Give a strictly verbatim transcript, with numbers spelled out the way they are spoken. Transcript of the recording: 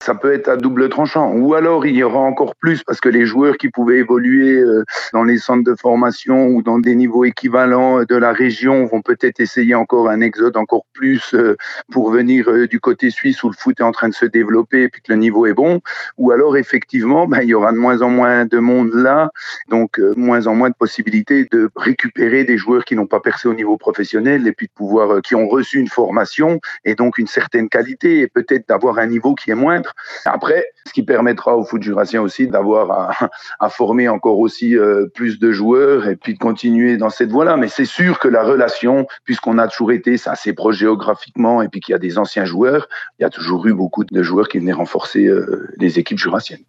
Ça peut être à double tranchant. Ou alors, il y aura encore plus parce que les joueurs qui pouvaient évoluer euh, dans les centres de formation ou dans des niveaux équivalents de la région vont peut-être essayer encore un exode encore plus euh, pour venir euh, du côté suisse où le foot est en train de se développer et puis que le niveau est bon. Ou alors, effectivement, ben, il y aura de moins en moins de monde là, donc euh, moins en moins de possibilités de récupérer des joueurs qui n'ont pas percé au niveau professionnel et puis de pouvoir, euh, qui ont reçu une formation et donc une certaine qualité et peut-être d'avoir un niveau qui est moindre. Après, ce qui permettra au foot jurassien aussi d'avoir à, à former encore aussi euh, plus de joueurs et puis de continuer dans cette voie-là. Mais c'est sûr que la relation, puisqu'on a toujours été c'est assez proche géographiquement et puis qu'il y a des anciens joueurs, il y a toujours eu beaucoup de joueurs qui venaient renforcer euh, les équipes jurassiennes.